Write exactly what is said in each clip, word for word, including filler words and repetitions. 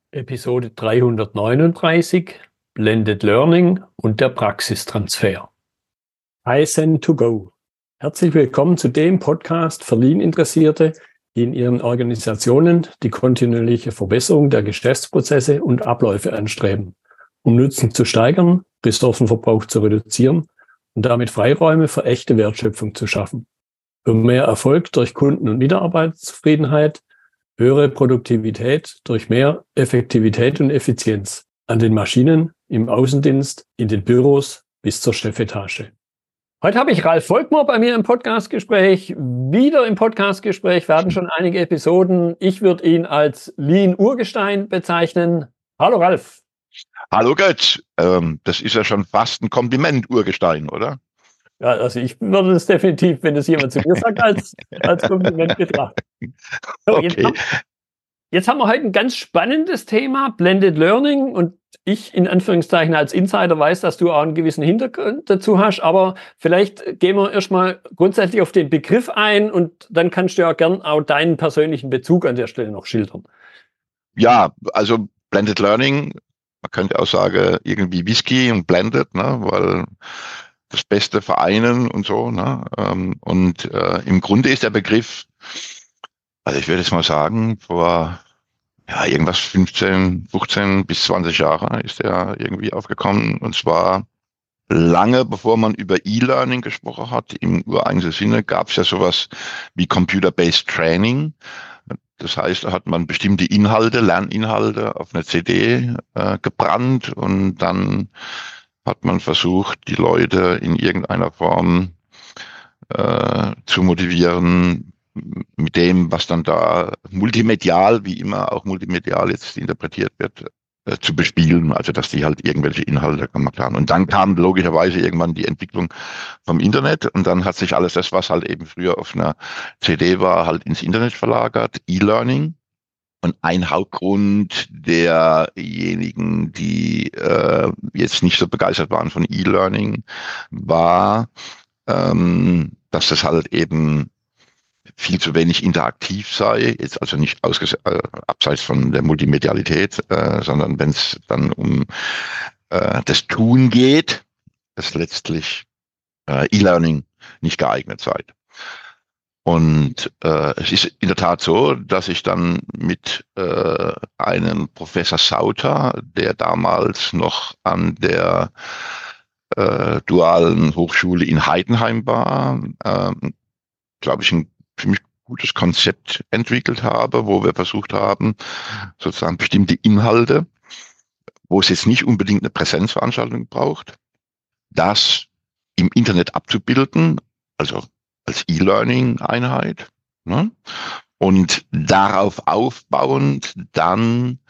Episode dreihundertneununddreißig, Blended Learning und der Praxistransfer. Kaizen to go. Herzlich willkommen zu dem Podcast für Lean-Interessierte, die in ihren Organisationen die kontinuierliche Verbesserung der Geschäftsprozesse und Abläufe anstreben, um Nutzen zu steigern, Ressourcenverbrauch zu reduzieren und damit Freiräume für echte Wertschöpfung zu schaffen. Für mehr Erfolg durch Kunden- und Mitarbeiterzufriedenheit, höhere Produktivität durch mehr Effektivität und Effizienz an den Maschinen, im Außendienst, in den Büros bis zur Chefetage. Heute habe ich Ralf Volkmar bei mir im Podcastgespräch. Wieder im Podcastgespräch. Wir hatten schon einige Episoden. Ich würde ihn als Lean-Urgestein bezeichnen. Hallo Ralf. Hallo Götz. Ähm, das ist ja schon fast ein Kompliment, Urgestein, oder? Ja, also ich würde es definitiv, wenn es jemand zu mir sagt, als, als Kompliment betrachten. So, Okay. Jetzt haben, jetzt haben wir heute ein ganz spannendes Thema, Blended Learning. Und ich in Anführungszeichen als Insider weiß, dass du auch einen gewissen Hintergrund dazu hast. Aber vielleicht gehen wir erstmal grundsätzlich auf den Begriff ein und dann kannst du ja gern auch deinen persönlichen Bezug an der Stelle noch schildern. Ja, also Blended Learning, man könnte auch sagen, irgendwie Whisky und Blended, ne, weil das Beste vereinen und so, ne, und äh, im Grunde ist der Begriff, also ich würde jetzt mal sagen, vor ja irgendwas fünfzehn, fünfzehn bis zwanzig Jahre ist der irgendwie aufgekommen, und zwar lange bevor man über E-Learning gesprochen hat. Im ureigentlichen Sinne gab es ja sowas wie Computer-Based Training. Das heißt, da hat man bestimmte Inhalte, Lerninhalte auf eine C D äh, gebrannt, und dann hat man versucht, die Leute in irgendeiner Form äh, zu motivieren mit dem, was dann da multimedial, wie immer auch multimedial jetzt interpretiert wird, äh, zu bespielen. Also, dass die halt irgendwelche Inhalte gemacht haben. Und dann kam logischerweise irgendwann die Entwicklung vom Internet, und dann hat sich alles das, was halt eben früher auf einer C D war, halt ins Internet verlagert, E-Learning. Und ein Hauptgrund derjenigen, die äh, jetzt nicht so begeistert waren von E-Learning, war, ähm, dass das halt eben viel zu wenig interaktiv sei, jetzt also nicht ausges äh, abseits von der Multimedialität, äh, sondern wenn es dann um äh, das Tun geht, dass letztlich äh, E-Learning nicht geeignet sei. Und äh, es ist in der Tat so, dass ich dann mit äh, einem Professor Sauter, der damals noch an der äh, dualen Hochschule in Heidenheim war, äh, glaube ich, ein ziemlich gutes Konzept entwickelt habe, wo wir versucht haben, sozusagen bestimmte Inhalte, wo es jetzt nicht unbedingt eine Präsenzveranstaltung braucht, das im Internet abzubilden, also als E-Learning-Einheit, ne? Und darauf aufbauend dann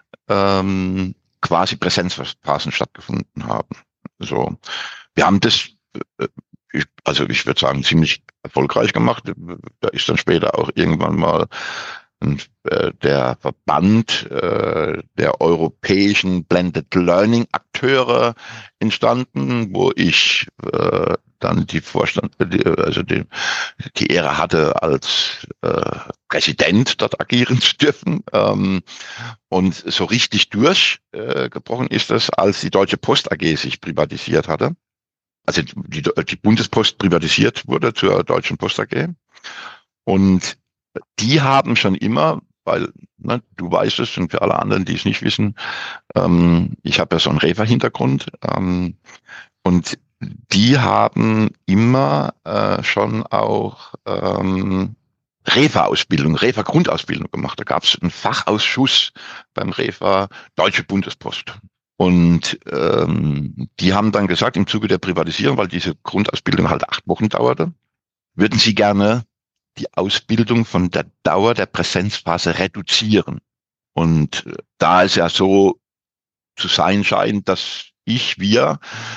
ähm, quasi Präsenzphasen stattgefunden haben. So, wir haben das, äh, ich, also ich würde sagen, ziemlich erfolgreich gemacht. Da ist dann später auch irgendwann mal äh, der Verband äh, der europäischen Blended Learning Akteure entstanden, wo ich äh, dann die Vorstand, also die, die Ehre hatte, als äh, Präsident dort agieren zu dürfen. Ähm, und so richtig durchgebrochen äh, ist das, als die Deutsche Post A G sich privatisiert hatte. Also die, die Bundespost privatisiert wurde zur Deutschen Post A G. Und die haben schon immer, weil ne, du weißt es, und für alle anderen, die es nicht wissen, ähm, ich habe ja so einen Refa-Hintergrund, ähm, und die haben immer äh, schon auch ähm, Refa-Ausbildung, Refa-Grundausbildung gemacht. Da gab es einen Fachausschuss beim Refa Deutsche Bundespost. Und ähm, die haben dann gesagt, im Zuge der Privatisierung, weil diese Grundausbildung halt acht Wochen dauerte, würden sie gerne die Ausbildung von der Dauer der Präsenzphase reduzieren. Und da es ja so zu sein scheint, dass ich, wir,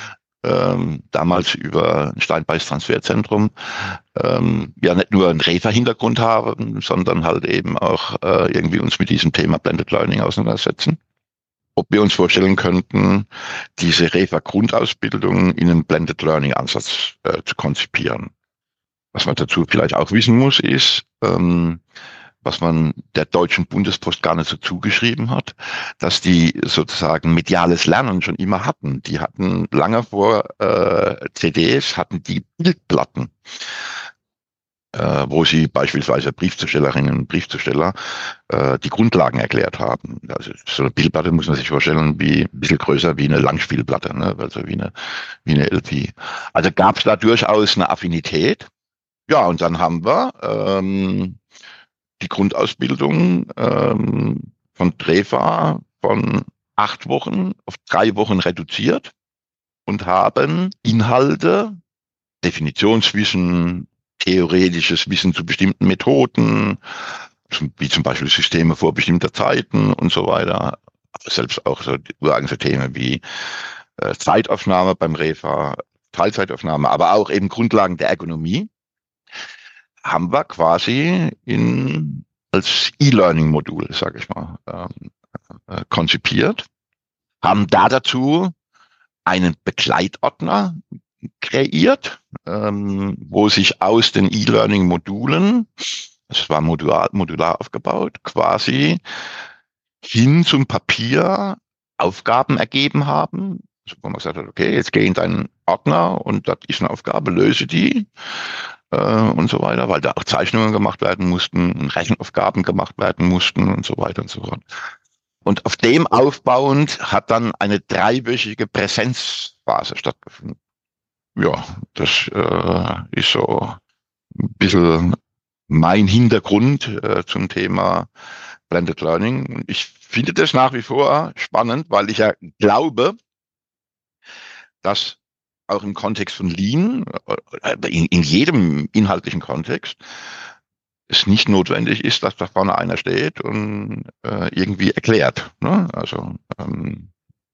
ähm, damals über ein Steinbeiß-Transferzentrum, ähm, ja nicht nur einen Refa-Hintergrund haben, sondern halt eben auch äh, irgendwie uns mit diesem Thema Blended Learning auseinandersetzen. Ob wir uns vorstellen könnten, diese Refa-Grundausbildung in einen Blended Learning-Ansatz äh, zu konzipieren. Was man dazu vielleicht auch wissen muss, ist, ähm, was man der Deutschen Bundespost gar nicht so zugeschrieben hat, dass die sozusagen mediales Lernen schon immer hatten. Die hatten lange vor äh, C Ds, hatten die Bildplatten, äh, wo sie beispielsweise Briefzustellerinnen und Briefzusteller äh, die Grundlagen erklärt haben. Also so eine Bildplatte muss man sich vorstellen, wie ein bisschen größer wie eine Langspielplatte, ne? Also wie eine, wie eine L P. Also gab es da durchaus eine Affinität. Ja, und dann haben wir ähm, die Grundausbildung ähm, von Trefa von acht Wochen auf drei Wochen reduziert und haben Inhalte, Definitionswissen, theoretisches Wissen zu bestimmten Methoden, wie zum Beispiel Systeme vor bestimmter Zeiten und so weiter. Aber selbst auch so so Themen wie äh, Zeitaufnahme beim Refa, Teilzeitaufnahme, aber auch eben Grundlagen der Ergonomie, haben wir quasi in, als E-Learning-Modul, sage ich mal, ähm, äh, konzipiert, haben da dazu einen Begleitordner kreiert, ähm, wo sich aus den E-Learning-Modulen, das war modular, modular aufgebaut, quasi hin zum Papier Aufgaben ergeben haben, also wo man gesagt hat, okay, jetzt geh in deinen Ordner und das ist eine Aufgabe, löse die äh, und so weiter, weil da auch Zeichnungen gemacht werden mussten und Rechenaufgaben gemacht werden mussten und so weiter und so fort. Und auf dem aufbauend hat dann eine dreiwöchige Präsenzphase stattgefunden. Ja, das äh, ist so ein bisschen mein Hintergrund äh, zum Thema Blended Learning. Und ich finde das nach wie vor spannend, weil ich ja glaube, dass auch im Kontext von Lean, in, in jedem inhaltlichen Kontext, es nicht notwendig ist, dass da vorne einer steht und äh, irgendwie erklärt. Ne? Also, ähm,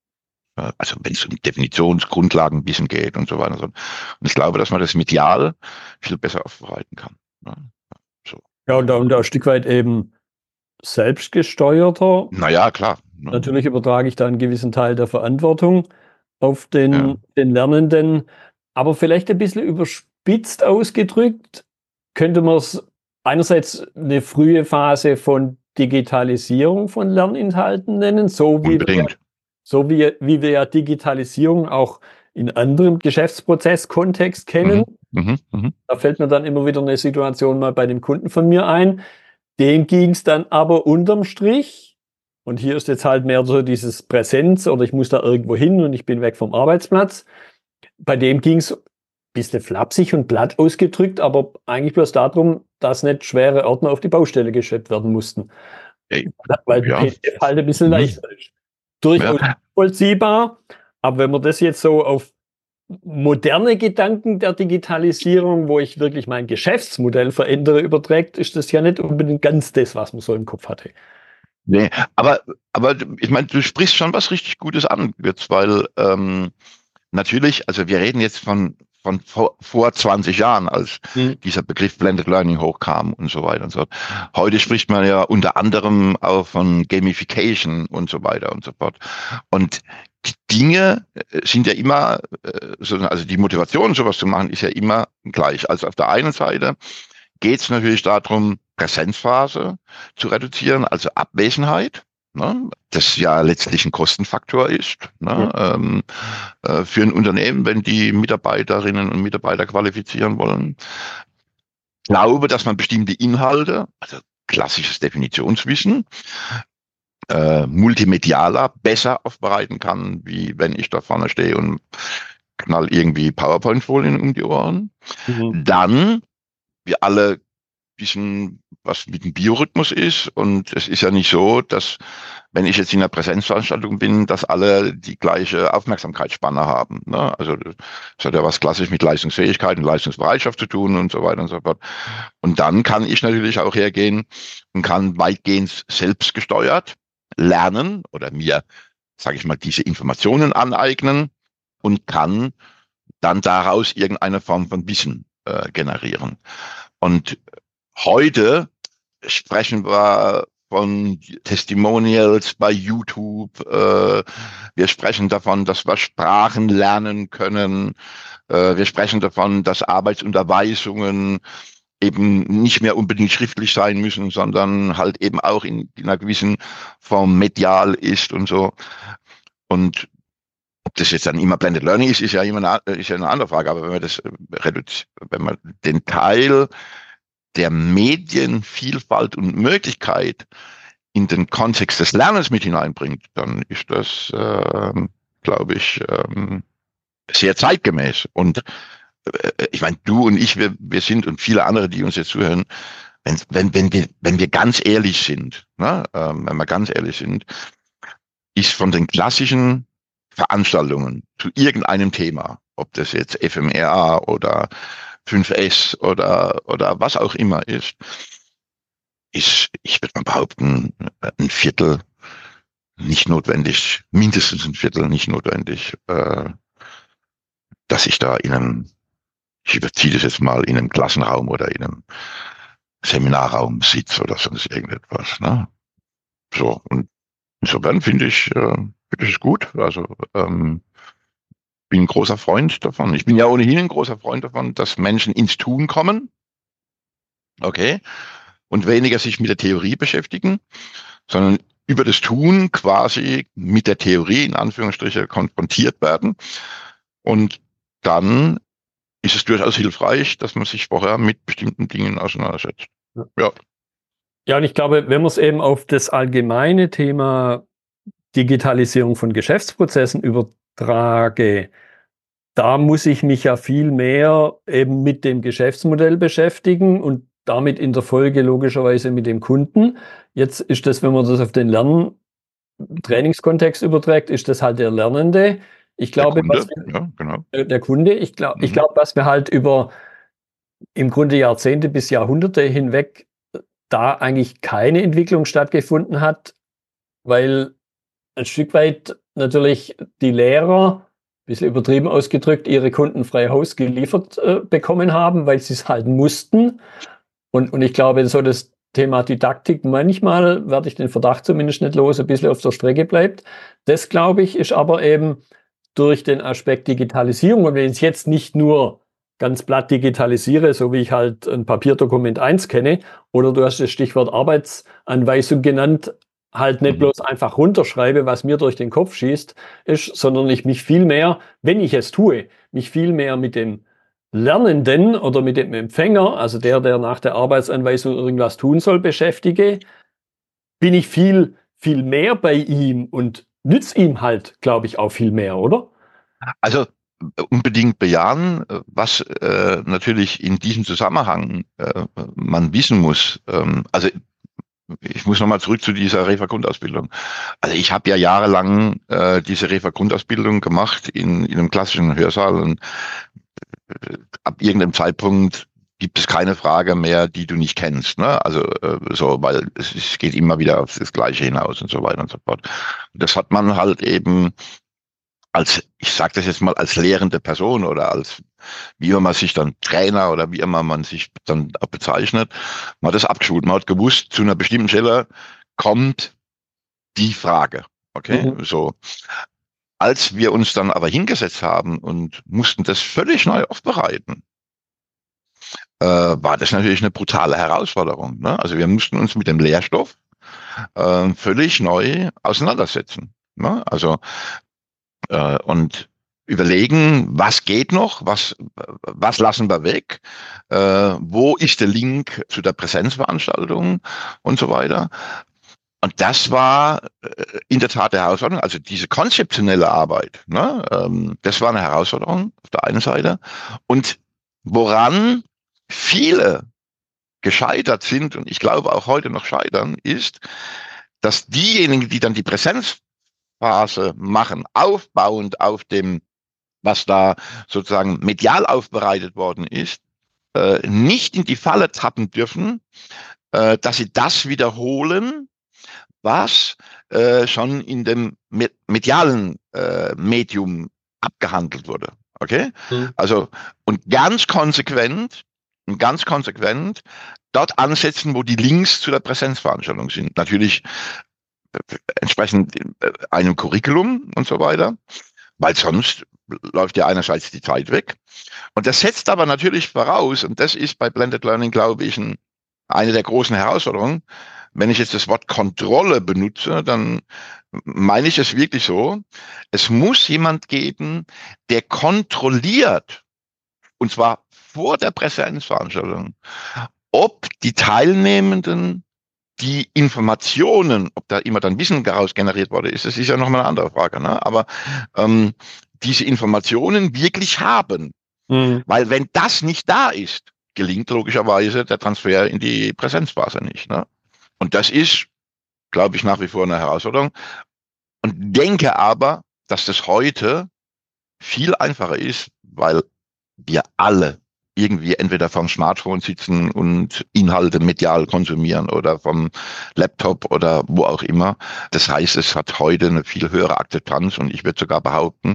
also wenn es um Definitionsgrundlagenwissen geht und so weiter. Und, so. Und ich glaube, dass man das medial viel besser aufbereiten kann. Ne? So. Ja, und da, und da ein Stück weit eben selbstgesteuerter. Naja, klar. Ne? Natürlich übertrage ich da einen gewissen Teil der Verantwortung auf den, Ja. den Lernenden. Aber vielleicht ein bisschen überspitzt ausgedrückt, könnte man es einerseits eine frühe Phase von Digitalisierung von Lerninhalten nennen, so wie, wir, so wie, wie wir ja Digitalisierung auch in anderem Geschäftsprozesskontext kennen. Mhm, mh, Da fällt mir dann immer wieder eine Situation mal bei dem Kunden von mir ein. Dem ging es dann aber unterm Strich, und hier ist jetzt halt mehr so dieses Präsenz oder ich muss da irgendwo hin und ich bin weg vom Arbeitsplatz. Bei dem ging es ein bisschen flapsig und platt ausgedrückt, aber eigentlich bloß darum, dass nicht schwere Ordner auf die Baustelle geschleppt werden mussten. Ey, Weil ja. P D F halt ein bisschen Mhm. leichter ist. Durchaus Ja. vollziehbar, aber wenn man das jetzt so auf moderne Gedanken der Digitalisierung, wo ich wirklich mein Geschäftsmodell verändere, überträgt, ist das ja nicht unbedingt ganz das, was man so im Kopf hatte. Nee, aber, aber ich meine, du sprichst schon was richtig Gutes an, jetzt, weil ähm, natürlich, also wir reden jetzt von, von vor, vor zwanzig Jahren, als Hm. dieser Begriff Blended Learning hochkam und so weiter und so fort. Heute spricht man ja unter anderem auch von Gamification und so weiter und so fort. Und die Dinge sind ja immer, also die Motivation, sowas zu machen, ist ja immer gleich. Also auf der einen Seite geht es natürlich darum, Präsenzphase zu reduzieren, also Abwesenheit, ne, das ja letztlich ein Kostenfaktor ist, ne, ja. ähm, äh, für ein Unternehmen, wenn die Mitarbeiterinnen und Mitarbeiter qualifizieren wollen. Ich glaube, dass man bestimmte Inhalte, also klassisches Definitionswissen, äh, multimedialer besser aufbereiten kann, wie wenn ich da vorne stehe und knall irgendwie PowerPoint-Folien um die Ohren. Mhm. Dann, wir alle wissen, was mit dem Biorhythmus ist. Und es ist ja nicht so, dass, wenn ich jetzt in einer Präsenzveranstaltung bin, dass alle die gleiche Aufmerksamkeitsspanne haben. Ne? Also das hat ja was klassisch mit Leistungsfähigkeit und Leistungsbereitschaft zu tun und so weiter und so fort. Und dann kann ich natürlich auch hergehen und kann weitgehend selbstgesteuert lernen oder mir, sage ich mal, diese Informationen aneignen und kann dann daraus irgendeine Form von Wissen äh, generieren. Und heute sprechen wir von Testimonials bei YouTube. Äh, wir sprechen davon, dass wir Sprachen lernen können. Äh, wir sprechen davon, dass Arbeitsunterweisungen eben nicht mehr unbedingt schriftlich sein müssen, sondern halt eben auch in, in einer gewissen Form medial ist und so. Und ob das jetzt dann immer Blended Learning ist, ist ja immer eine, ist ja eine andere Frage. Aber wenn man das reduziert, wenn man den Teil der Medienvielfalt und Möglichkeit in den Kontext des Lernens mit hineinbringt, dann ist das, äh, glaube ich, ähm, sehr zeitgemäß. Und äh, ich meine, du und ich, wir, wir sind und viele andere, die uns jetzt zuhören, wenn, wenn, wenn, wir, wenn wir ganz ehrlich sind, ne, ähm, wenn wir ganz ehrlich sind, ist von den klassischen Veranstaltungen zu irgendeinem Thema, ob das jetzt F M R A oder fünf S oder, oder was auch immer ist, ist, ich würde mal behaupten, ein Viertel nicht notwendig, mindestens ein Viertel nicht notwendig, äh, dass ich da in einem, ich überziehe das jetzt mal, in einem Klassenraum oder in einem Seminarraum sitze oder sonst irgendetwas. Ne? So, und insofern finde ich, äh, finde ich es gut. Also, ähm, bin ein großer Freund davon. Ich bin ja ohnehin ein großer Freund davon, dass Menschen ins Tun kommen. Okay. Und weniger sich mit der Theorie beschäftigen, sondern über das Tun quasi mit der Theorie in Anführungsstrichen konfrontiert werden. Und dann ist es durchaus hilfreich, dass man sich vorher mit bestimmten Dingen auseinandersetzt. Ja. Ja, und ich glaube, wenn man es eben auf das allgemeine Thema Digitalisierung von Geschäftsprozessen übertrage, da muss ich mich ja viel mehr eben mit dem Geschäftsmodell beschäftigen und damit in der Folge logischerweise mit dem Kunden. Jetzt ist das, wenn man das auf den Lern-Trainingskontext überträgt, ist das halt der Lernende. Ich glaube, der Kunde, was wir, ja, genau. der Kunde, ich glaube, Mhm. ich glaube, was wir halt über im Grunde Jahrzehnte bis Jahrhunderte hinweg da eigentlich keine Entwicklung stattgefunden hat, weil ein Stück weit natürlich die Lehrer, ein bisschen übertrieben ausgedrückt, ihre Kunden frei Haus geliefert äh, bekommen haben, weil sie es halten mussten. Und, und ich glaube, so das Thema Didaktik, manchmal werde ich den Verdacht zumindest nicht los, ein bisschen auf der Strecke bleibt. Das, glaube ich, ist aber eben durch den Aspekt Digitalisierung. Und wenn ich es jetzt nicht nur ganz platt digitalisiere, so wie ich halt ein Papierdokument eins kenne, oder du hast das Stichwort Arbeitsanweisung genannt, halt nicht Mhm. bloß einfach runterschreibe, was mir durch den Kopf schießt, ist, sondern ich mich viel mehr, wenn ich es tue, mich viel mehr mit dem Lernenden oder mit dem Empfänger, also der, der nach der Arbeitsanweisung irgendwas tun soll, beschäftige, bin ich viel, viel mehr bei ihm und nütze ihm halt, glaube ich, auch viel mehr, oder? Also unbedingt bejahen, was äh, natürlich in diesem Zusammenhang äh, man wissen muss. Ähm, also ich muss nochmal zurück zu dieser Refa-Grundausbildung. Also ich habe ja jahrelang äh, diese Refa-Grundausbildung gemacht in, in einem klassischen Hörsaal und äh, ab irgendeinem Zeitpunkt gibt es keine Frage mehr, die du nicht kennst. Ne? Also äh, so, weil es, es geht immer wieder auf das Gleiche hinaus und so weiter und so fort. Und das hat man halt eben als, ich sage das jetzt mal, als lehrende Person oder als, wie immer man sich dann Trainer oder wie immer man sich dann auch bezeichnet, man hat das abgeschult. Man hat gewusst, zu einer bestimmten Stelle kommt die Frage. Okay, Mhm. so. Als wir uns dann aber hingesetzt haben und mussten das völlig neu aufbereiten, äh, war das natürlich eine brutale Herausforderung. Ne? Also wir mussten uns mit dem Lehrstoff äh, völlig neu auseinandersetzen. Ne? Also äh, und überlegen, was geht noch, was, was lassen wir weg, äh, wo ist der Link zu der Präsenzveranstaltung und so weiter. Und das war äh, in der Tat eine Herausforderung. Also diese konzeptionelle Arbeit, ne, ähm, das war eine Herausforderung auf der einen Seite. Und woran viele gescheitert sind, und ich glaube auch heute noch scheitern, ist, dass diejenigen, die dann die Präsenzphase machen, aufbauend auf dem, was da sozusagen medial aufbereitet worden ist, äh, nicht in die Falle tappen dürfen, äh, dass sie das wiederholen, was äh, schon in dem medialen äh, Medium abgehandelt wurde. Okay? Mhm. Also, und ganz konsequent, und ganz konsequent dort ansetzen, wo die Links zu der Präsenzveranstaltung sind. Natürlich äh, entsprechend äh, einem Curriculum und so weiter, weil sonst läuft ja einerseits die Zeit weg. Und das setzt aber natürlich voraus, und das ist bei Blended Learning, glaube ich, ein, eine der großen Herausforderungen. Wenn ich jetzt das Wort Kontrolle benutze, dann meine ich es wirklich so. Es muss jemand geben, der kontrolliert, und zwar vor der Präsenzveranstaltung, ob die Teilnehmenden die Informationen, ob da immer dann Wissen daraus generiert wurde, ist, das ist ja nochmal eine andere Frage, ne? Aber ähm, diese Informationen wirklich haben. Mhm. Weil wenn das nicht da ist, gelingt logischerweise der Transfer in die Präsenzphase nicht. Ne? Und das ist, glaube ich, nach wie vor eine Herausforderung. Und denke aber, dass das heute viel einfacher ist, weil wir alle irgendwie entweder vom Smartphone sitzen und Inhalte medial konsumieren oder vom Laptop oder wo auch immer. Das heißt, es hat heute eine viel höhere Akzeptanz und ich würde sogar behaupten,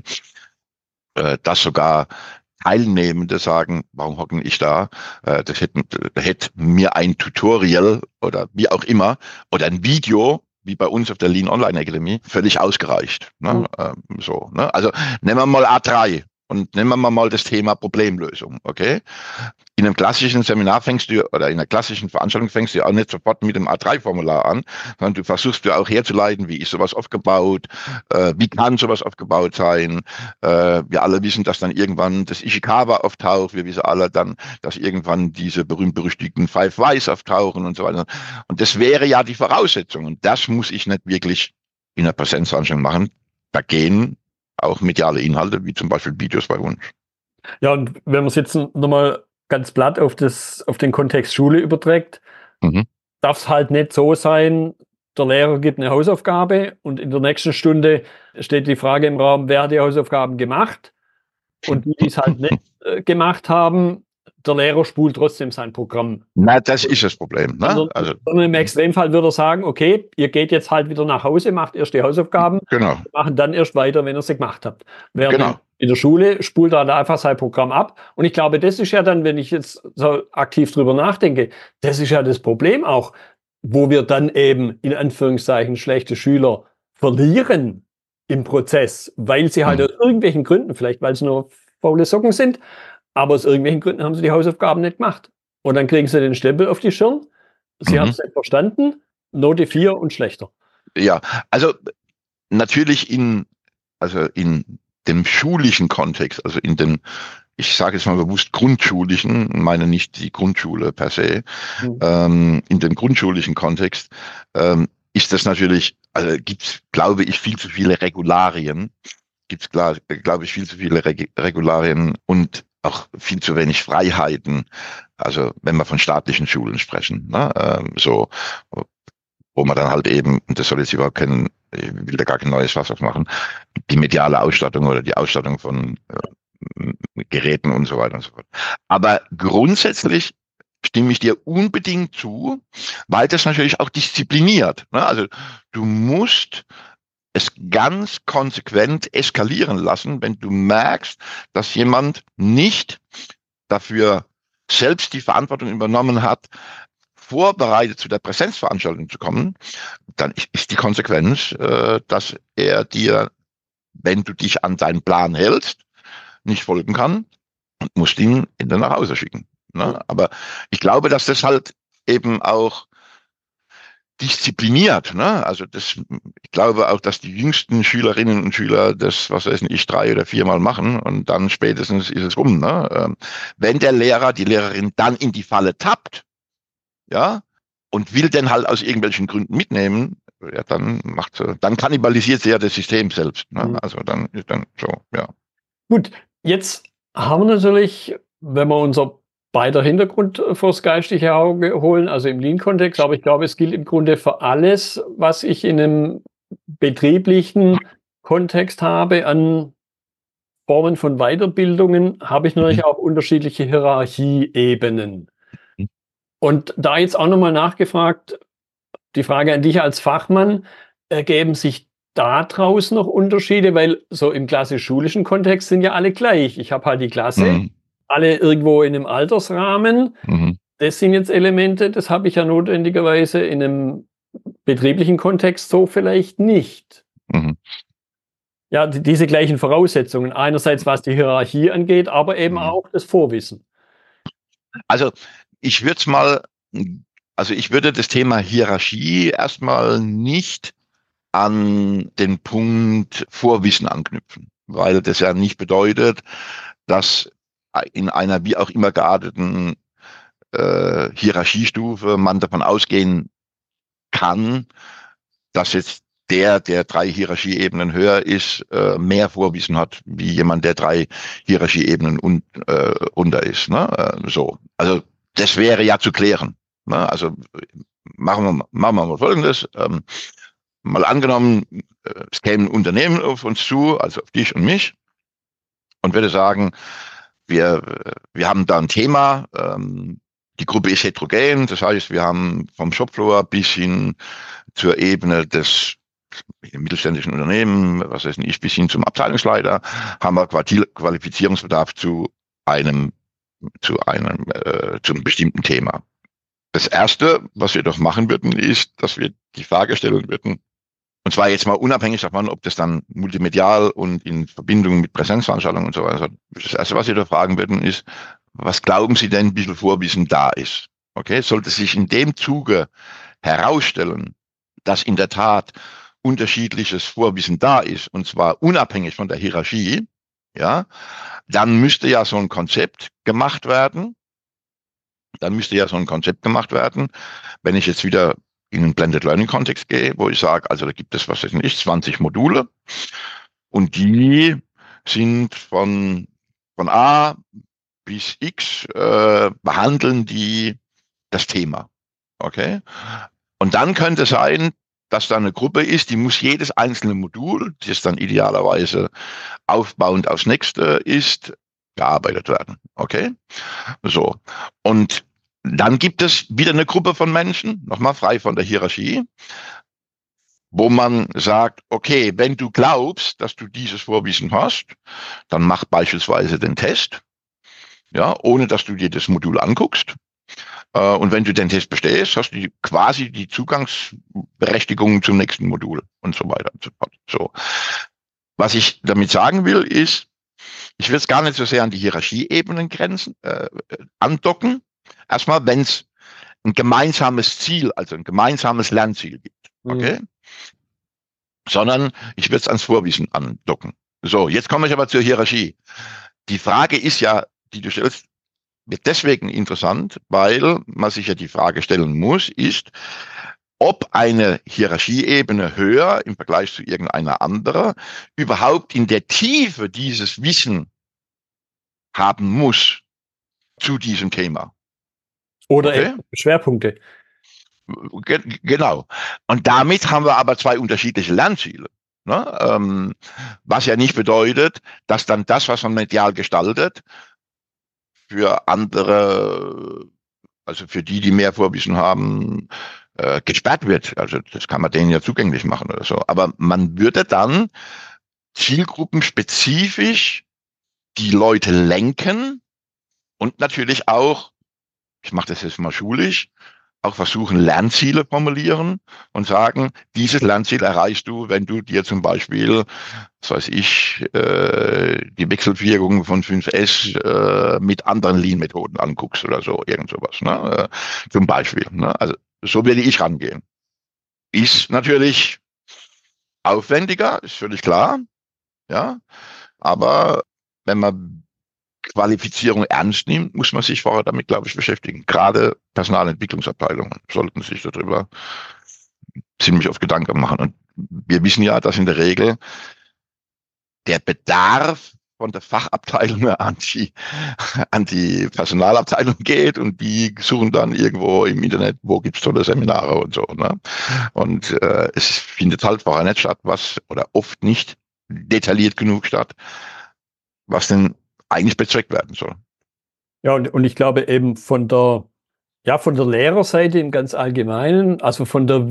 dass sogar Teilnehmende sagen, warum hocken ich da? Das hätte, das hätte mir ein Tutorial oder wie auch immer oder ein Video wie bei uns auf der Lean Online Academy völlig ausgereicht. Ne? Mhm. So, ne? Also nehmen wir mal A drei. Und nehmen wir mal das Thema Problemlösung, okay? In einem klassischen Seminar fängst du, oder in einer klassischen Veranstaltung fängst du auch nicht sofort mit dem A drei Formular an, sondern du versuchst du auch herzuleiten, wie ist sowas aufgebaut, äh, wie kann sowas aufgebaut sein. Äh, wir alle wissen, dass dann irgendwann das Ishikawa auftaucht, wir wissen alle dann, dass irgendwann diese berühmt-berüchtigten Five Whys auftauchen und so weiter. Und das wäre ja die Voraussetzung. Und das muss ich nicht wirklich in einer Präsenzveranstaltung machen. Da gehen auch mediale Inhalte, wie zum Beispiel Videos bei uns. Ja, und wenn man es jetzt nochmal ganz platt auf, das, auf den Kontext Schule überträgt, mhm. darf es halt nicht so sein, der Lehrer gibt eine Hausaufgabe und in der nächsten Stunde steht die Frage im Raum, wer hat die Hausaufgaben gemacht? Und die, die es halt nicht äh, gemacht haben, der Lehrer spult trotzdem sein Programm. Na, das ist das Problem. Ne? Also, also, im Extremfall würde er sagen, okay, ihr geht jetzt halt wieder nach Hause, macht erst die Hausaufgaben, genau. machen dann erst weiter, wenn ihr sie gemacht habt. Während genau. in der Schule spult er da einfach sein Programm ab. Und ich glaube, das ist ja dann, wenn ich jetzt so aktiv drüber nachdenke, das ist ja das Problem auch, wo wir dann eben in Anführungszeichen schlechte Schüler verlieren im Prozess, weil sie halt hm. aus irgendwelchen Gründen, vielleicht weil es nur faule Socken sind, aber aus irgendwelchen Gründen haben sie die Hausaufgaben nicht gemacht. Und dann kriegen sie den Stempel auf die Stirn. Sie mhm. haben es nicht verstanden. Note vier und schlechter. Ja, also natürlich in, also in dem schulischen Kontext, also in dem, ich sage jetzt mal bewusst grundschulischen, meine nicht die Grundschule per se, mhm. ähm, in dem grundschulischen Kontext ähm, ist das natürlich, also gibt es, glaube ich, viel zu viele Regularien. Gibt es, glaube ich, viel zu viele Reg- Regularien und auch viel zu wenig Freiheiten, also wenn wir von staatlichen Schulen sprechen, ne, ähm, so, wo man dann halt eben, und das soll jetzt überhaupt kein, ich will da gar kein neues Fass aufmachen, die mediale Ausstattung oder die Ausstattung von äh, Geräten und so weiter und so fort. Aber grundsätzlich stimme ich dir unbedingt zu, weil das natürlich auch diszipliniert. Ne? Also du musst es ganz konsequent eskalieren lassen, wenn du merkst, dass jemand nicht dafür selbst die Verantwortung übernommen hat, vorbereitet zu der Präsenzveranstaltung zu kommen, dann ist die Konsequenz, äh, dass er dir, wenn du dich an deinen Plan hältst, nicht folgen kann und musst ihn hinter nach Hause schicken. Ne? Aber ich glaube, dass das halt eben auch diszipliniert, ne? Also das, ich glaube auch, dass die jüngsten Schülerinnen und Schüler das, was weiß ich, drei oder viermal machen und dann spätestens ist es rum, ne? Wenn der Lehrer, die Lehrerin dann in die Falle tappt, ja, und will den halt aus irgendwelchen Gründen mitnehmen, ja, dann macht sie, dann kannibalisiert sie ja das System selbst, ne? Mhm. Also dann ist dann so, ja. Gut, jetzt haben wir natürlich, wenn wir unser beider Hintergrund vors geistige Auge holen, also im Lean-Kontext, aber ich glaube, es gilt im Grunde für alles, was ich in einem betrieblichen Kontext habe an Formen von Weiterbildungen, habe ich natürlich auch unterschiedliche Hierarchieebenen. Und da jetzt auch nochmal nachgefragt, die Frage an dich als Fachmann, ergeben sich daraus noch Unterschiede, weil so im klassisch-schulischen Kontext sind ja alle gleich. Ich habe halt die Klasse, mhm. alle irgendwo in einem Altersrahmen. Mhm. Das sind jetzt Elemente, das habe ich ja notwendigerweise in einem betrieblichen Kontext so vielleicht nicht. Mhm. Ja, die, diese gleichen Voraussetzungen. Einerseits, was die Hierarchie angeht, aber eben Mhm. auch das Vorwissen. Also ich würde es mal, also ich würde das Thema Hierarchie erstmal nicht an den Punkt Vorwissen anknüpfen, weil das ja nicht bedeutet, dass in einer wie auch immer gearteten äh, Hierarchiestufe man davon ausgehen kann, dass jetzt der, der drei Hierarchieebenen höher ist, äh, mehr Vorwissen hat, wie jemand, der drei Hierarchieebenen un, äh, unter ist. Ne? Äh, so. Also das wäre ja zu klären. Ne? Also machen wir, machen wir mal Folgendes. Ähm, mal angenommen, äh, es käme ein Unternehmen auf uns zu, also auf dich und mich, und würde sagen, wir, wir haben da ein Thema, ähm, die Gruppe ist heterogen, das heißt, wir haben vom Shopfloor bis hin zur Ebene des mittelständischen Unternehmen, was weiß ich, bis hin zum Abteilungsleiter, haben wir Qualifizierungsbedarf zu einem, zu einem, äh, zu einem bestimmten Thema. Das erste, was wir doch machen würden, ist, dass wir die Frage stellen würden, und zwar jetzt mal unabhängig davon, ob das dann multimedial und in Verbindung mit Präsenzveranstaltungen und so weiter. Das erste, was wir da fragen würden, ist, was glauben Sie denn, wie viel Vorwissen da ist? Okay, sollte sich in dem Zuge herausstellen, dass in der Tat unterschiedliches Vorwissen da ist, und zwar unabhängig von der Hierarchie, ja, dann müsste ja so ein Konzept gemacht werden. Dann müsste ja so ein Konzept gemacht werden. Wenn ich jetzt wieder in einen Blended Learning Kontext gehe, wo ich sage, also da gibt es, was weiß ich, zwanzig Module und die sind von, von A bis X äh, behandeln die das Thema. Okay? Und dann könnte es sein, dass da eine Gruppe ist, die muss jedes einzelne Modul, das dann idealerweise aufbauend aufs nächste ist, bearbeitet werden. Okay? So. Und dann gibt es wieder eine Gruppe von Menschen, nochmal frei von der Hierarchie, wo man sagt, okay, wenn du glaubst, dass du dieses Vorwissen hast, dann mach beispielsweise den Test, ja, ohne dass du dir das Modul anguckst. Und wenn du den Test bestehst, hast du quasi die Zugangsberechtigung zum nächsten Modul und so weiter und so fort. So. Was ich damit sagen will, ist, ich will es gar nicht so sehr an die Hierarchieebenen grenzen, äh, andocken. Erstmal, wenn es ein gemeinsames Ziel, also ein gemeinsames Lernziel gibt. Okay? Mhm. Sondern ich würde es ans Vorwissen andocken. So, jetzt komme ich aber zur Hierarchie. Die Frage ist ja, die du stellst, wird deswegen interessant, weil man sich ja die Frage stellen muss, ist, ob eine Hierarchieebene höher im Vergleich zu irgendeiner anderen überhaupt in der Tiefe dieses Wissen haben muss zu diesem Thema. Oder okay? Schwerpunkte. Ge genau. Und damit haben wir aber zwei unterschiedliche Lernziele. Ne? Ähm, was ja nicht bedeutet, dass dann das, was man medial gestaltet, für andere, also für die, die mehr Vorwissen haben, äh, gesperrt wird. Also das kann man denen ja zugänglich machen oder so. Aber man würde dann zielgruppenspezifisch die Leute lenken und natürlich auch, ich mache das jetzt mal schulisch, auch versuchen, Lernziele formulieren und sagen, dieses Lernziel erreichst du, wenn du dir zum Beispiel, was weiß ich, äh, die Wechselwirkung von fünf S äh, mit anderen Lean-Methoden anguckst oder so, irgend sowas, ne? Äh, zum Beispiel. Ne? Also so würde ich rangehen. Ist natürlich aufwendiger, ist völlig klar, ja, aber wenn man Qualifizierung ernst nimmt, muss man sich vorher damit, glaube ich, beschäftigen. Gerade Personalentwicklungsabteilungen sollten sich darüber ziemlich oft Gedanken machen. Und wir wissen ja, dass in der Regel der Bedarf von der Fachabteilung an die, an die Personalabteilung geht und die suchen dann irgendwo im Internet, wo gibt's tolle Seminare und so. Ne? Und äh, es findet halt vorher nicht statt, was oder oft nicht detailliert genug statt, was denn eigentlich bezweckt werden soll. Ja, und, und ich glaube eben von der, ja, von der Lehrerseite im ganz Allgemeinen, also von der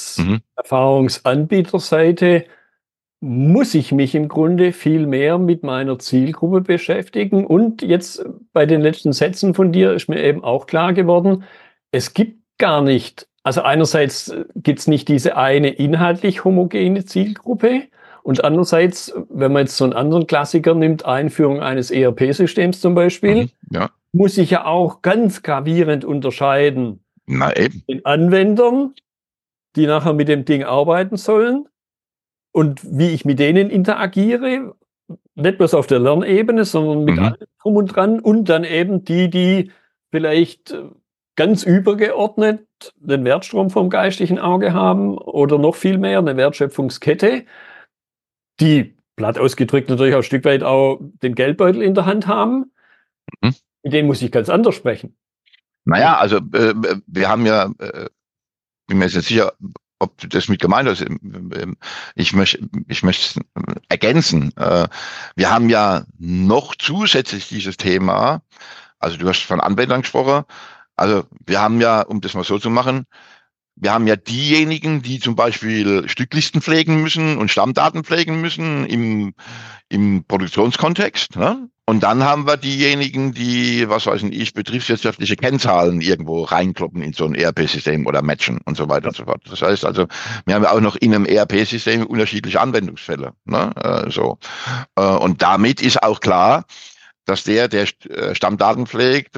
Wissenserfahrungsanbieterseite, muss ich mich im Grunde viel mehr mit meiner Zielgruppe beschäftigen. Und jetzt bei den letzten Sätzen von dir ist mir eben auch klar geworden, es gibt gar nicht, also einerseits gibt es nicht diese eine inhaltlich homogene Zielgruppe Und andererseits, wenn man jetzt so einen anderen Klassiker nimmt, Einführung eines E R P-Systems zum Beispiel, Mhm, ja. muss ich ja auch ganz gravierend unterscheiden. Na eben. Den Anwendern, die nachher mit dem Ding arbeiten sollen und wie ich mit denen interagiere, nicht bloß auf der Lernebene, sondern mit Mhm. allem drum und dran und dann eben die, die vielleicht ganz übergeordnet den Wertstrom vom geistigen Auge haben oder noch viel mehr eine Wertschöpfungskette, die platt ausgedrückt natürlich auch ein Stück weit auch den Geldbeutel in der Hand haben. Mhm. Mit denen muss ich ganz anders sprechen. Naja, also äh, wir haben ja, äh, bin mir jetzt nicht sicher, ob du das mit gemeint hast. Ich möchte, ich möchte ergänzen. Äh, wir haben ja noch zusätzlich dieses Thema, also du hast von Anwendern gesprochen, also wir haben ja, um das mal so zu machen, wir haben ja diejenigen, die zum Beispiel Stücklisten pflegen müssen und Stammdaten pflegen müssen im, im Produktionskontext. Ne? Und dann haben wir diejenigen, die, was weiß ich, betriebswirtschaftliche Kennzahlen irgendwo reinkloppen in so ein E R P-System oder matchen und so weiter und so fort. Das heißt also, wir haben ja auch noch in einem E R P-System unterschiedliche Anwendungsfälle. Ne? Äh, so. Äh, und damit ist auch klar, dass der, der Stammdaten pflegt,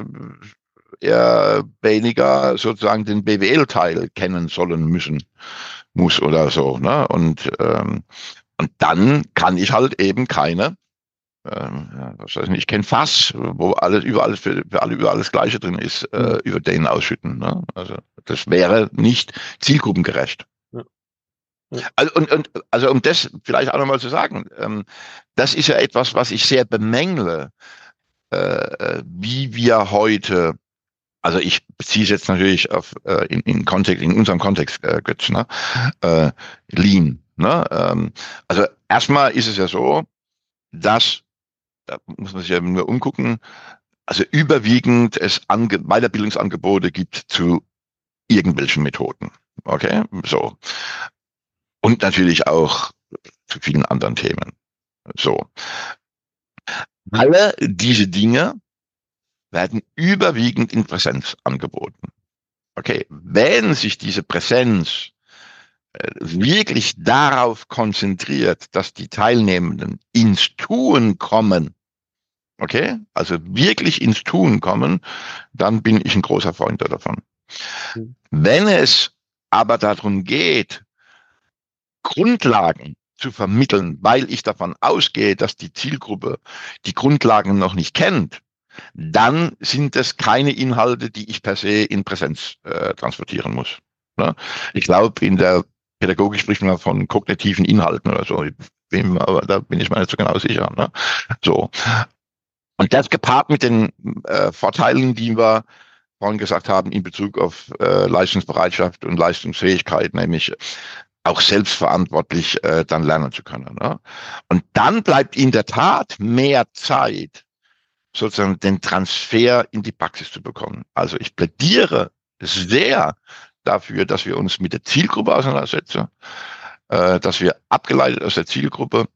eher weniger sozusagen den B W L-Teil kennen sollen müssen, muss oder so. Ne? Und, ähm, und dann kann ich halt eben keine, ähm, ja, was heißt nicht, ich kenne Fass, wo alles über alles für, für alle über alles Gleiche drin ist, äh, über den ausschütten. Ne? Also das wäre nicht zielgruppengerecht. Ja. Ja. Also, und, und, also um das vielleicht auch nochmal zu sagen, ähm, das ist ja etwas, was ich sehr bemängle, äh, wie wir heute, also ich beziehe es jetzt natürlich auf äh, in, in Kontext, in unserem Kontext, äh, Götz, ne? äh, Lean. Ne? Ähm, also erstmal ist es ja so, dass, da muss man sich ja nur umgucken, also überwiegend es Ange Weiterbildungsangebote gibt zu irgendwelchen Methoden. Okay, so. Und natürlich auch zu vielen anderen Themen. So. Alle diese Dinge werden überwiegend in Präsenz angeboten. Okay, wenn sich diese Präsenz äh, wirklich darauf konzentriert, dass die Teilnehmenden ins Tun kommen, okay, also wirklich ins Tun kommen, dann bin ich ein großer Freund davon. Mhm. Wenn es aber darum geht, Grundlagen zu vermitteln, weil ich davon ausgehe, dass die Zielgruppe die Grundlagen noch nicht kennt, dann sind es keine Inhalte, die ich per se in Präsenz äh, transportieren muss. Ne? Ich glaube, in der Pädagogik spricht man von kognitiven Inhalten oder so, bin, aber da bin ich mir nicht so genau sicher. Ne? So. Und das gepaart mit den äh, Vorteilen, die wir vorhin gesagt haben, in Bezug auf äh, Leistungsbereitschaft und Leistungsfähigkeit, nämlich auch selbstverantwortlich äh, dann lernen zu können. Ne? Und dann bleibt in der Tat mehr Zeit, sozusagen den Transfer in die Praxis zu bekommen. Also ich plädiere sehr dafür, dass wir uns mit der Zielgruppe auseinandersetzen, äh, dass wir abgeleitet aus der Zielgruppe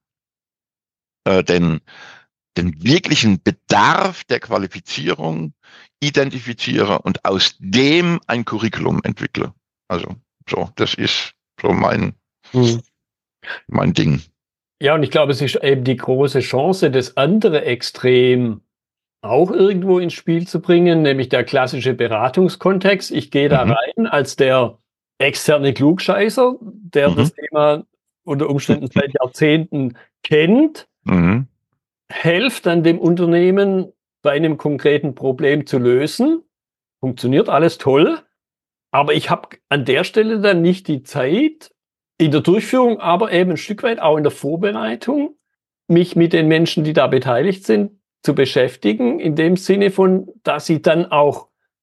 äh, den, den wirklichen Bedarf der Qualifizierung identifiziere und aus dem ein Curriculum entwickle. Also so, das ist so mein, hm. mein Ding. Ja, und ich glaube, es ist eben die große Chance, das andere Extrem auch irgendwo ins Spiel zu bringen, nämlich der klassische Beratungskontext. Ich gehe da mhm. rein als der externe Klugscheißer, der mhm. das Thema unter Umständen seit Jahrzehnten kennt, mhm. hilft dann dem Unternehmen bei einem konkreten Problem zu lösen. Funktioniert alles toll, aber ich habe an der Stelle dann nicht die Zeit, in der Durchführung, aber eben ein Stück weit auch in der Vorbereitung, mich mit den Menschen, die da beteiligt sind, zu beschäftigen, in dem Sinne von, dass sie dann auch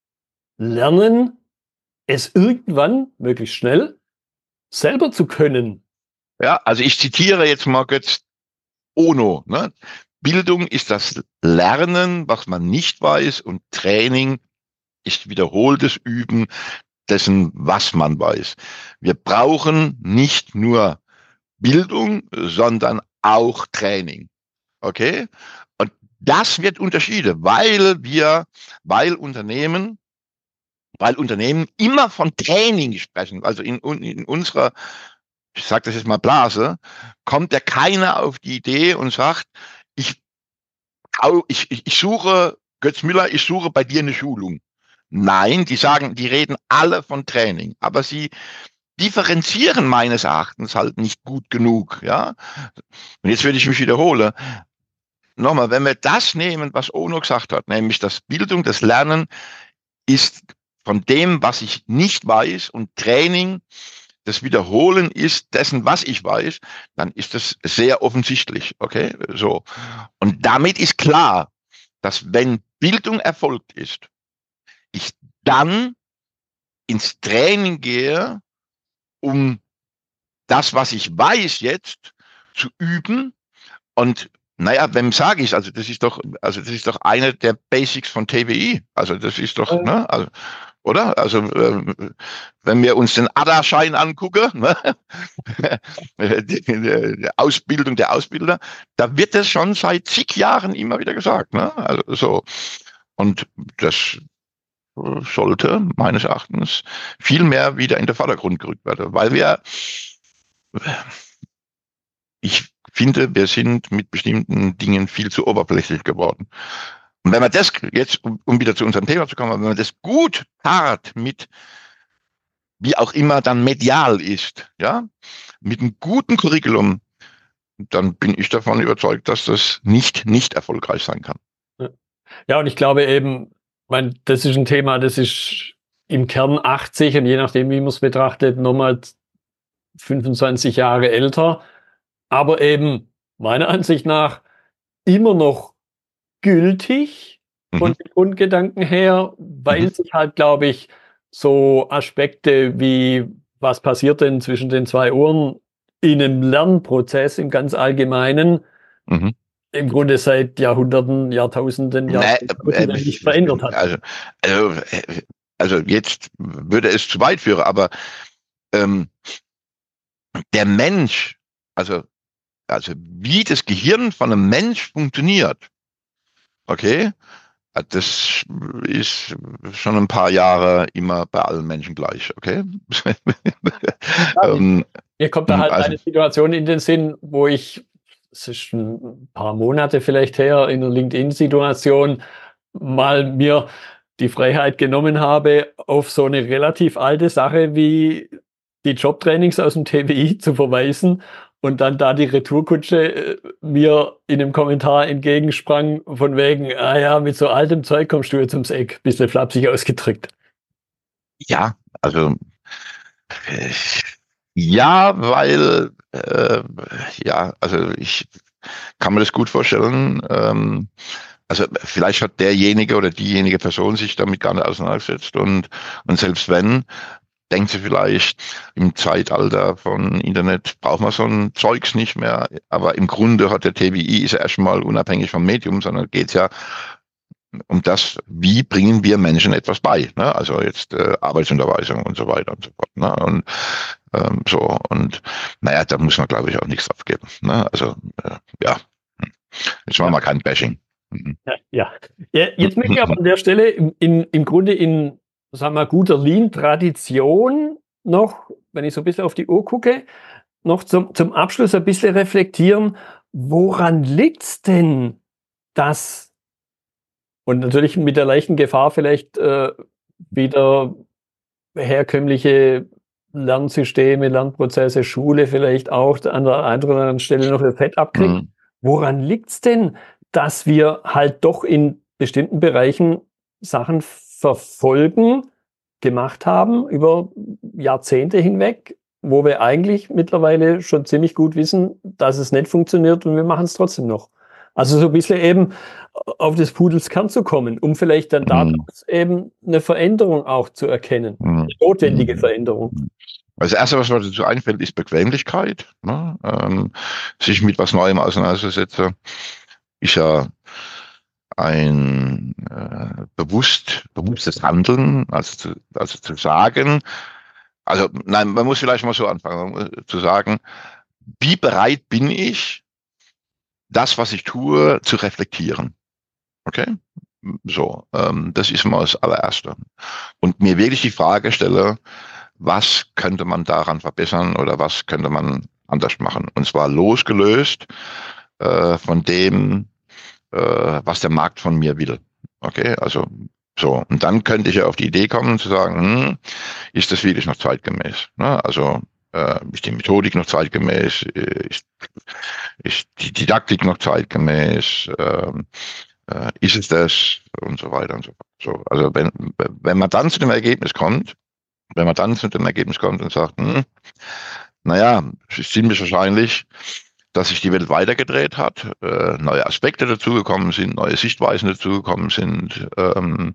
lernen, es irgendwann, möglichst schnell, selber zu können. Ja, also ich zitiere jetzt mal Götz Ono. Ne? Bildung ist das Lernen, was man nicht weiß, und Training ist wiederholtes Üben dessen, was man weiß. Wir brauchen nicht nur Bildung, sondern auch Training. Okay? Und das wird unterschieden, weil wir, weil Unternehmen, weil Unternehmen immer von Training sprechen. Also in, in unserer ich sage das jetzt mal Blase, kommt ja keiner auf die Idee und sagt, ich, ich, ich suche, Götz Müller, ich suche bei dir eine Schulung. Nein, die sagen, die reden alle von Training, aber sie differenzieren meines Erachtens halt nicht gut genug, ja. Und jetzt würde ich mich wiederholen. Nochmal, wenn wir das nehmen, was Ono gesagt hat, nämlich dass Bildung, das Lernen ist von dem, was ich nicht weiß, und Training, das Wiederholen ist dessen, was ich weiß, dann ist das sehr offensichtlich, okay, so. Und damit ist klar, dass wenn Bildung erfolgt ist, ich dann ins Training gehe, um das, was ich weiß jetzt, zu üben. Und naja, wem sage ich, also das ist doch, also das ist doch eine der Basics von T W I. Also das ist doch, ne, also, oder? Also äh, wenn wir uns den A D A-Schein angucken, ne, die, die, die Ausbildung der Ausbilder, da wird es schon seit zig Jahren immer wieder gesagt, ne? Also so. Und das sollte meines Erachtens viel mehr wieder in den Vordergrund gerückt werden, weil wir, ich finde, wir sind mit bestimmten Dingen viel zu oberflächlich geworden. Und wenn man das jetzt, um, um wieder zu unserem Thema zu kommen, wenn man das gut paart mit, wie auch immer dann medial ist, ja, mit einem guten Curriculum, dann bin ich davon überzeugt, dass das nicht, nicht erfolgreich sein kann. Ja, und ich glaube eben, mein, das ist ein Thema, das ist im Kern achtzig und je nachdem, wie man es betrachtet, nochmal fünfundzwanzig Jahre älter, aber eben meiner Ansicht nach immer noch gültig von mhm. den Grundgedanken her, weil mhm. sich halt, glaube ich, so Aspekte wie, was passiert denn zwischen den zwei Ohren in einem Lernprozess im ganz Allgemeinen, mhm. im Grunde seit Jahrhunderten, Jahrtausenden, Jahrtausenden äh, äh, nicht verändert hat. Also, also, also jetzt würde es zu weit führen, aber ähm, der Mensch, also, also wie das Gehirn von einem Mensch funktioniert, okay, das ist schon ein paar Jahre immer bei allen Menschen gleich, okay? Ja, ähm, mir kommt da halt also, eine Situation in den Sinn, wo ich, es ist ein paar Monate vielleicht her, in einer LinkedIn-Situation mal mir die Freiheit genommen habe, auf so eine relativ alte Sache wie die Jobtrainings aus dem T W I zu verweisen und dann da die Retourkutsche äh, mir in einem Kommentar entgegensprang von wegen, ah ja, mit so altem Zeug kommst du jetzt ums Eck, bisschen flapsig ausgedrückt. Ja, also äh, ja, weil äh, ja, also ich kann mir das gut vorstellen. Ähm, also vielleicht hat derjenige oder diejenige Person sich damit gar nicht auseinandergesetzt und und selbst wenn, denkt sie vielleicht, im Zeitalter von Internet braucht man so ein Zeugs nicht mehr. Aber im Grunde hat der T W I ist ja erstmal unabhängig vom Medium, sondern geht es ja um das, wie bringen wir Menschen etwas bei. Ne? Also jetzt äh, Arbeitsunterweisung und so weiter und so fort. Ne? Und ähm, so, und naja, da muss man, glaube ich, auch nichts aufgeben. Ne? Also äh, ja, jetzt machen wir kein Bashing. Mhm. Ja, ja. ja. Jetzt möchte ich aber an der Stelle in, in, im Grunde in, sagen wir, guter Lean-Tradition noch, wenn ich so ein bisschen auf die Uhr gucke, noch zum, zum Abschluss ein bisschen reflektieren, woran liegt's denn, dass, und natürlich mit der leichten Gefahr vielleicht äh, wieder herkömmliche Lernsysteme, Lernprozesse, Schule vielleicht auch an der einen oder anderen Stelle noch das Fett abkriegt. Mhm. Woran liegt's denn, dass wir halt doch in bestimmten Bereichen Sachen verfolgen, gemacht haben über Jahrzehnte hinweg, wo wir eigentlich mittlerweile schon ziemlich gut wissen, dass es nicht funktioniert und wir machen es trotzdem noch. Also so ein bisschen eben auf des Pudels Kern zu kommen, um vielleicht dann daraus mhm. eben eine Veränderung auch zu erkennen, mhm. eine notwendige mhm. Veränderung. Das Erste, was mir dazu einfällt, ist Bequemlichkeit. Ne? Ähm, sich mit was Neuem auseinanderzusetzen, ist ja ein äh, bewusst, bewusstes Handeln, also zu, also zu sagen, also nein, man muss vielleicht mal so anfangen, zu sagen, wie bereit bin ich, das, was ich tue, zu reflektieren. Okay? So, ähm, das ist mal das allererste. Und mir wirklich die Frage stelle, was könnte man daran verbessern oder was könnte man anders machen. Und zwar losgelöst äh, von dem, äh, was der Markt von mir will. Okay, also so. Und dann könnte ich ja auf die Idee kommen zu sagen, hm, ist das wirklich noch zeitgemäß? Ne? Also äh, ist die Methodik noch zeitgemäß? Ist, ist die Didaktik noch zeitgemäß? Ähm, äh, ist es das? Und so weiter und so fort. So, also wenn, wenn man dann zu dem Ergebnis kommt, wenn man dann zu dem Ergebnis kommt und sagt, hm, naja, es ist ziemlich wahrscheinlich, dass sich die Welt weitergedreht hat, äh, neue Aspekte dazugekommen sind, neue Sichtweisen dazugekommen sind, ähm,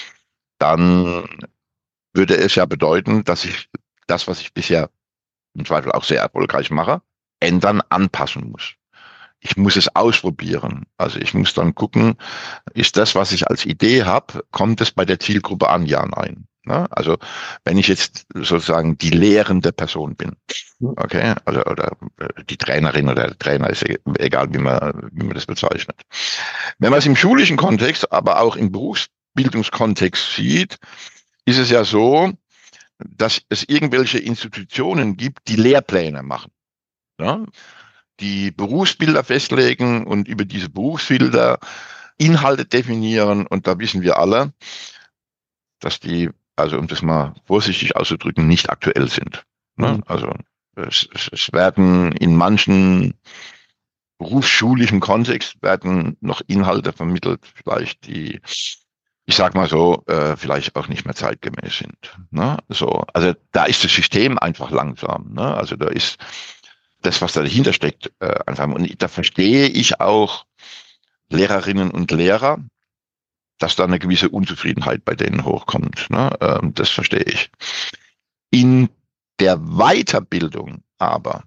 dann würde es ja bedeuten, dass ich das, was ich bisher im Zweifel auch sehr erfolgreich mache, ändern, anpassen muss. Ich muss es ausprobieren. Also ich muss dann gucken, ist das, was ich als Idee habe, kommt es bei der Zielgruppe an, ja, nein. Ne? Also wenn ich jetzt sozusagen die lehrende Person bin, okay, also oder die Trainerin oder der Trainer, ist egal, wie man, wie man das bezeichnet. Wenn man es im schulischen Kontext, aber auch im Berufsbildungskontext sieht, ist es ja so, dass es irgendwelche Institutionen gibt, die Lehrpläne machen. Ja? Die Berufsbilder festlegen und über diese Berufsbilder Inhalte definieren. Und da wissen wir alle, dass die, also um das mal vorsichtig auszudrücken, nicht aktuell sind. Ne? Also es, es werden in manchen berufsschulischen Kontext werden noch Inhalte vermittelt, vielleicht die, ich sag mal so, äh, vielleicht auch nicht mehr zeitgemäß sind. Ne? So, also da ist das System einfach langsam. Ne? Also da ist das, was da dahinter steckt, äh, einfach. Und da verstehe ich auch Lehrerinnen und Lehrer, dass da eine gewisse Unzufriedenheit bei denen hochkommt. Ne? Ähm, das verstehe ich. In der Weiterbildung aber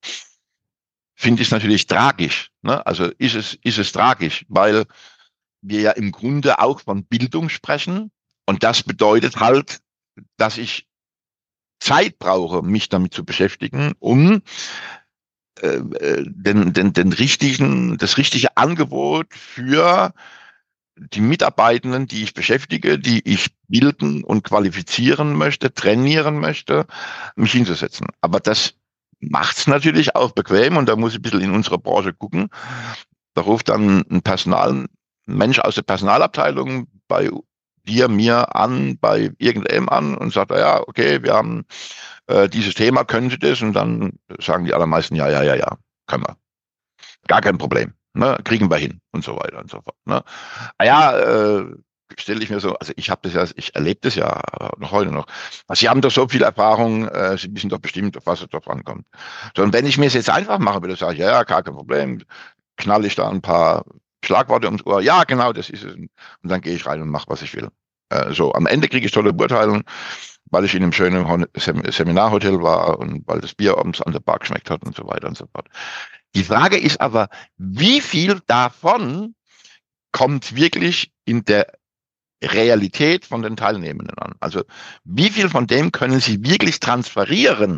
finde ich es natürlich tragisch. Ne? Also ist es, ist es tragisch, weil wir ja im Grunde auch von Bildung sprechen. Und das bedeutet halt, dass ich Zeit brauche, mich damit zu beschäftigen, um äh, den, den, den richtigen, das richtige Angebot für die Mitarbeitenden, die ich beschäftige, die ich bilden und qualifizieren möchte, trainieren möchte, mich hinzusetzen. Aber das macht es natürlich auch bequem und da muss ich ein bisschen in unserer Branche gucken. Da ruft dann ein Personal, ein Mensch aus der Personalabteilung bei dir, mir an, bei irgendeinem an und sagt, ja, okay, wir haben äh, dieses Thema, können Sie das? Und dann sagen die allermeisten, ja, ja, ja, ja, können wir. Gar kein Problem. Ne, kriegen wir hin und so weiter und so fort. Ne. Ah ja, äh, stelle ich mir so, also ich habe das ja, ich erlebe das ja noch heute noch. Also Sie haben doch so viel Erfahrung, äh, Sie wissen doch bestimmt, auf was es drauf ankommt. So, und wenn ich mir es jetzt einfach mache, würde ich sagen, ja, ja, gar kein Problem, knall ich da ein paar Schlagworte ums Ohr, ja, genau, das ist es. Und dann gehe ich rein und mache, was ich will. Äh, so, am Ende kriege ich tolle Beurteilungen, weil ich in einem schönen Seminarhotel war und weil das Bier abends an der Bar geschmeckt hat und so weiter und so fort. Die Frage ist aber, wie viel davon kommt wirklich in der Realität von den Teilnehmenden an? Also wie viel von dem können sie wirklich transferieren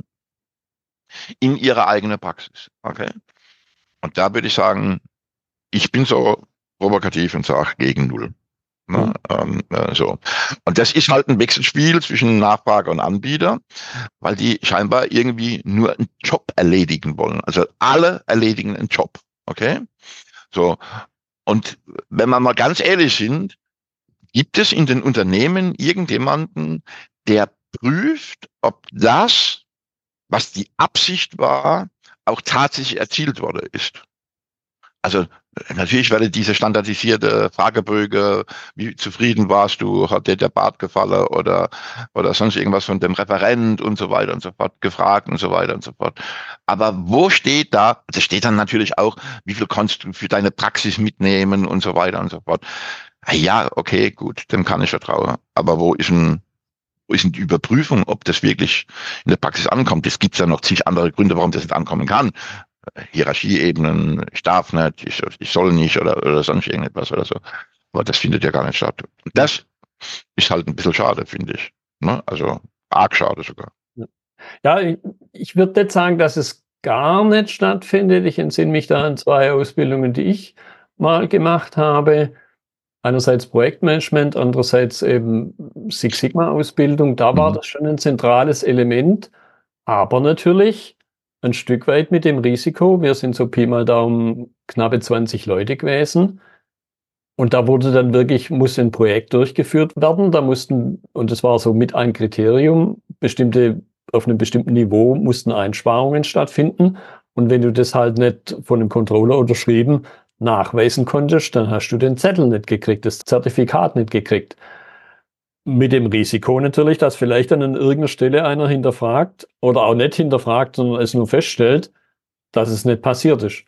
in ihre eigene Praxis? Okay? Und da würde ich sagen, ich bin so provokativ und sage gegen null. Ne? Mhm. Ähm, so. Und das ist halt ein Wechselspiel zwischen Nachfrage und Anbieter, weil die scheinbar irgendwie nur einen Job erledigen wollen. Also alle erledigen einen Job. Okay? So. Und wenn wir mal ganz ehrlich sind, gibt es in den Unternehmen irgendjemanden, der prüft, ob das, was die Absicht war, auch tatsächlich erzielt worden ist? Also natürlich werde diese standardisierte Frageböge, wie zufrieden warst du, hat dir der Bart gefallen oder oder sonst irgendwas von dem Referent und so weiter und so fort gefragt und so weiter und so fort. Aber wo steht da, das steht dann natürlich auch, wie viel kannst du für deine Praxis mitnehmen und so weiter und so fort. Ja, okay, gut, dem kann ich vertrauen. Aber wo ist ein Wo ist denn die Überprüfung, ob das wirklich in der Praxis ankommt? Es gibt ja noch zig andere Gründe, warum das nicht ankommen kann. Hierarchieebenen, ich darf nicht, ich, ich soll nicht oder, oder sonst irgendetwas oder so. Aber das findet ja gar nicht statt. Und das ist halt ein bisschen schade, finde ich. Ne? Also arg schade sogar. Ja, ich, ich würde nicht sagen, dass es gar nicht stattfindet. Ich entsinne mich da an zwei Ausbildungen, die ich mal gemacht habe. einerseits Projektmanagement, andererseits eben Six Sigma Ausbildung. Da war Mhm. das schon ein zentrales Element, aber natürlich ein Stück weit mit dem Risiko. Wir sind so Pi mal Daumen knappe zwanzig Leute gewesen. Und da wurde dann wirklich, musste ein Projekt durchgeführt werden. Da mussten, und das war so mit ein Kriterium, bestimmte, auf einem bestimmten Niveau mussten Einsparungen stattfinden. Und wenn du das halt nicht von einem Controller unterschrieben nachweisen konntest, dann hast du den Zettel nicht gekriegt, das Zertifikat nicht gekriegt. Mit dem Risiko natürlich, dass vielleicht dann an irgendeiner Stelle einer hinterfragt oder auch nicht hinterfragt, sondern es nur feststellt, dass es nicht passiert ist.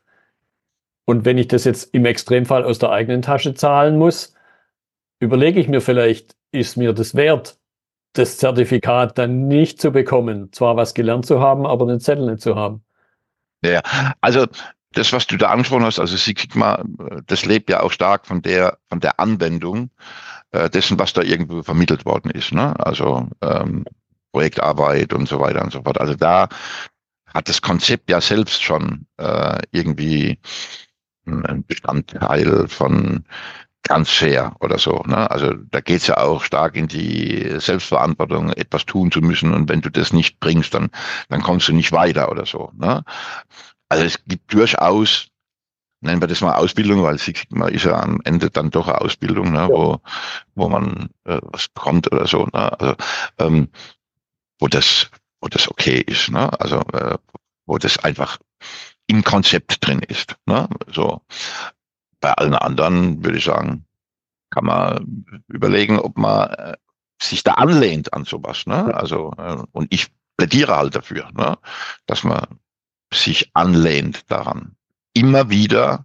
Und wenn ich das jetzt im Extremfall aus der eigenen Tasche zahlen muss, überlege ich mir vielleicht, ist mir das wert, das Zertifikat dann nicht zu bekommen, zwar was gelernt zu haben, aber den Zettel nicht zu haben. Ja, also das, was du da angesprochen hast, also Six Sigma, das lebt ja auch stark von der, von der Anwendung äh, dessen, was da irgendwo vermittelt worden ist, ne? Also ähm, Projektarbeit und so weiter und so fort. Also da hat das Konzept ja selbst schon äh, irgendwie ein Bestandteil von Transfer oder so. Ne? Also da geht's ja auch stark in die Selbstverantwortung, etwas tun zu müssen. Und wenn du das nicht bringst, dann, dann kommst du nicht weiter oder so. Ne? Also es gibt durchaus, nennen wir das mal Ausbildung, weil Six Sigma ist ja am Ende dann doch eine Ausbildung, ne? Ja. wo, wo man äh, was bekommt oder so. Ne? Also ähm, wo das, wo das okay ist. Ne? Also äh, wo das einfach im Konzept drin ist. Ne? So. Bei allen anderen würde ich sagen, kann man überlegen, ob man äh, sich da anlehnt an sowas. Ne? Also, äh, und ich plädiere halt dafür, ne? Dass man sich anlehnt daran. Immer wieder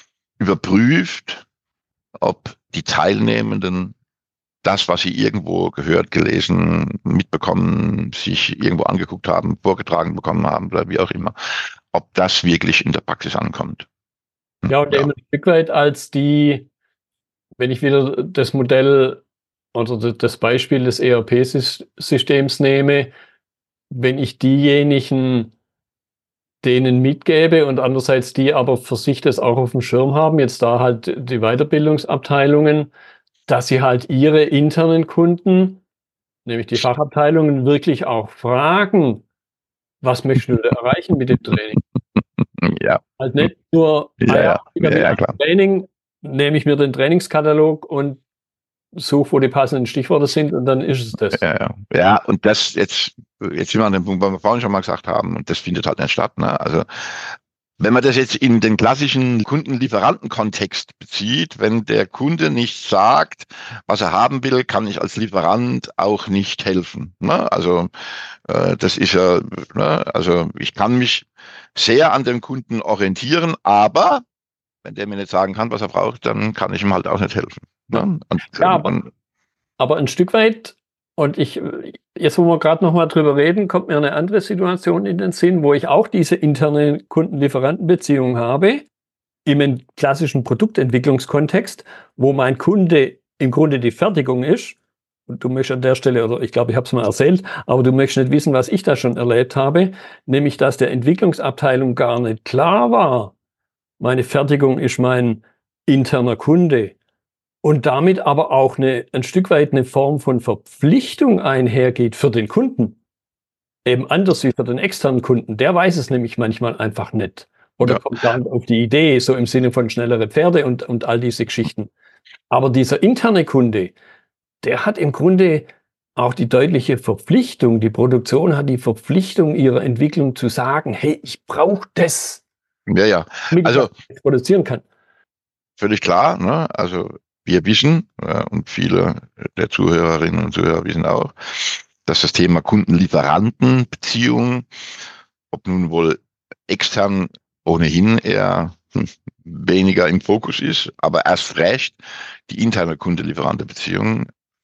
überprüft, ob die Teilnehmenden das, was sie irgendwo gehört, gelesen, mitbekommen, sich irgendwo angeguckt haben, vorgetragen bekommen haben oder wie auch immer, ob das wirklich in der Praxis ankommt. Ja, und eben ein Stück weit als die, wenn ich wieder das Modell oder das Beispiel des E R P-Systems nehme, wenn ich diejenigen denen mitgebe und andererseits die aber für sich das auch auf dem Schirm haben, jetzt da halt die Weiterbildungsabteilungen, dass sie halt ihre internen Kunden, nämlich die Fachabteilungen, wirklich auch fragen, was möchtest du da erreichen mit dem Training? Ja. Halt nicht nur, ja, ah ja, ja, ja, klar. Training, nehme ich mir den Trainingskatalog und suche, wo die passenden Stichworte sind und dann ist es das. Ja, ja. Ja, und das jetzt, jetzt sind wir an dem Punkt, was wir vorhin schon mal gesagt haben, und das findet halt nicht statt. Ne? Also wenn man das jetzt in den klassischen Kunden-Lieferanten-Kontext bezieht, wenn der Kunde nicht sagt, was er haben will, kann ich als Lieferant auch nicht helfen. Ne? Also äh, das ist ja, ne? Also ich kann mich sehr an dem Kunden orientieren, aber wenn der mir nicht sagen kann, was er braucht, dann kann ich ihm halt auch nicht helfen. Ne? Und, ja, aber, und, aber ein Stück weit, und ich, jetzt wo wir gerade noch mal drüber reden, kommt mir eine andere Situation in den Sinn, wo ich auch diese interne Kunden-Lieferanten-Beziehung habe, im klassischen Produktentwicklungskontext, wo mein Kunde im Grunde die Fertigung ist. Und du möchtest an der Stelle, oder ich glaube, ich habe es mal erzählt, aber du möchtest nicht wissen, was ich da schon erlebt habe, nämlich, dass der Entwicklungsabteilung gar nicht klar war, meine Fertigung ist mein interner Kunde. Und damit aber auch eine, ein Stück weit eine Form von Verpflichtung einhergeht für den Kunden. Eben anders wie für den externen Kunden. Der weiß es nämlich manchmal einfach nicht. Oder ja. kommt gar nicht auf die Idee, so im Sinne von schnellere Pferde und, und all diese Geschichten. Aber dieser interne Kunde, der hat im Grunde auch die deutliche Verpflichtung, die Produktion hat die Verpflichtung ihrer Entwicklung zu sagen, hey, ich brauche das, Ja, ja. damit Also ich das produzieren kann. völlig klar, ne? Also wir wissen, ja, und viele der Zuhörerinnen und Zuhörer wissen auch, dass das Thema Kunden-Lieferanten-Beziehung, ob nun wohl extern ohnehin eher hm, weniger im Fokus ist, aber erst recht die interne Kunde-Lieferante-Beziehung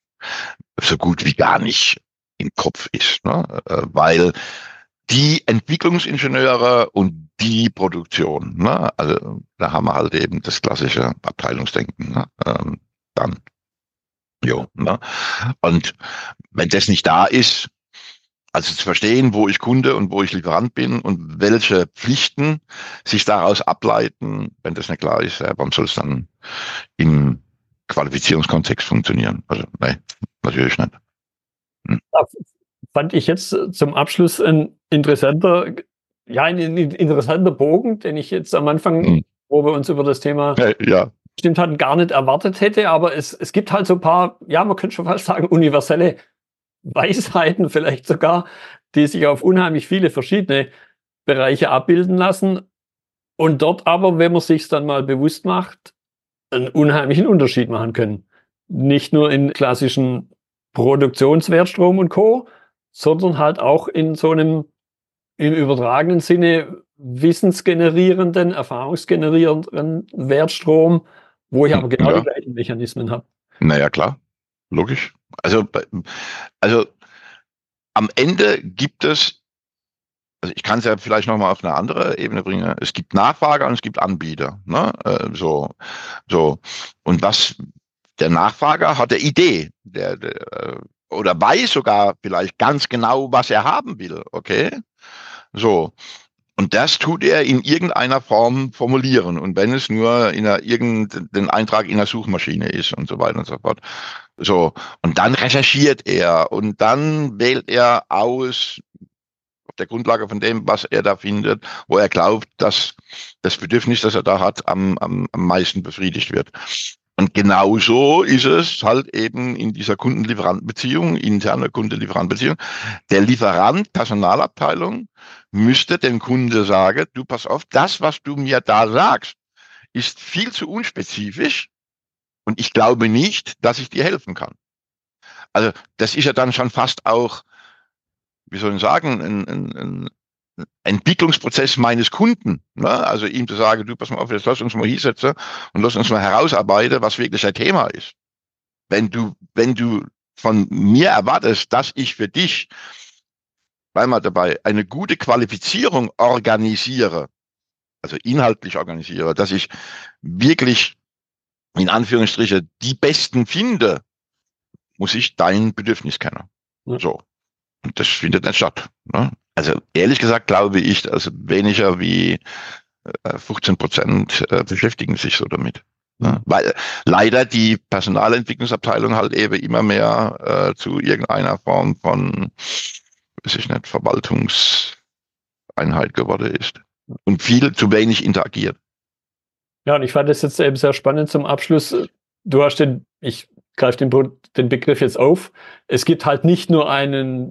so gut wie gar nicht im Kopf ist, ne? Weil die Entwicklungsingenieure und die Produktion, ne? Also da haben wir halt eben das klassische Abteilungsdenken, ne? Ähm, dann, jo, ne? Und wenn das nicht da ist, also zu verstehen, wo ich Kunde und wo ich Lieferant bin und welche Pflichten sich daraus ableiten, wenn das nicht klar ist, ja, warum soll es dann im Qualifizierungskontext funktionieren. Also nein, natürlich nicht. Hm. Da fand ich jetzt zum Abschluss ein interessanter, ja, ein interessanter Bogen, den ich jetzt am Anfang, hm. wo wir uns über das Thema ja. bestimmt hatten, gar nicht erwartet hätte. Aber es, es gibt halt so ein paar, ja, man könnte schon fast sagen, universelle Weisheiten vielleicht sogar, die sich auf unheimlich viele verschiedene Bereiche abbilden lassen und dort aber, wenn man sich dann mal bewusst macht, einen unheimlichen Unterschied machen können. Nicht nur in klassischen Produktionswertstrom und Co., sondern halt auch in so einem im übertragenen Sinne wissensgenerierenden, erfahrungsgenerierenden Wertstrom, wo ich aber genau ja. die gleichen Mechanismen habe. Naja, klar. Logisch. Also, also am Ende gibt es, also ich kann es ja vielleicht nochmal auf eine andere Ebene bringen. Es gibt Nachfrager und es gibt Anbieter. Ne? So, so. Und was der Nachfrager hat, der Idee, der, der oder weiß sogar vielleicht ganz genau, was er haben will. Okay, so. Und das tut er in irgendeiner Form formulieren. Und wenn es nur in einer, irgendein Eintrag in der Suchmaschine ist und so weiter und so fort. So. Und dann recherchiert er und dann wählt er aus, auf der Grundlage von dem, was er da findet, wo er glaubt, dass das Bedürfnis, das er da hat, am, am, am meisten befriedigt wird. Und genauso ist es halt eben in dieser Kunden-Lieferanten-Beziehung, interne Kunde-Lieferanten-Beziehung. Der Lieferant, Personalabteilung, müsste dem Kunde sagen, du pass auf, das, was du mir da sagst, ist viel zu unspezifisch und ich glaube nicht, dass ich dir helfen kann. Also das ist ja dann schon fast auch, wie soll ich sagen, ein, ein, ein Entwicklungsprozess meines Kunden. Ne? Also ihm zu sagen, du pass mal auf, jetzt lass uns mal hinsetzen und lass uns mal herausarbeiten, was wirklich ein Thema ist. Wenn du, wenn du von mir erwartest, dass ich für dich, bleib mal dabei, eine gute Qualifizierung organisiere, also inhaltlich organisiere, dass ich wirklich in Anführungsstrichen die Besten finde, muss ich dein Bedürfnis kennen. Ja. So. Und das findet nicht statt. Ne? Also ehrlich gesagt glaube ich, also weniger wie fünfzehn Prozent beschäftigen sich so damit. Mhm. Ne? Weil leider die Personalentwicklungsabteilung halt eben immer mehr äh, zu irgendeiner Form von, weiß ich nicht, Verwaltungseinheit geworden ist. Und viel zu wenig interagiert. Ja, und ich fand das jetzt eben sehr spannend zum Abschluss. Du hast den, ich greife den, den Begriff jetzt auf. Es gibt halt nicht nur einen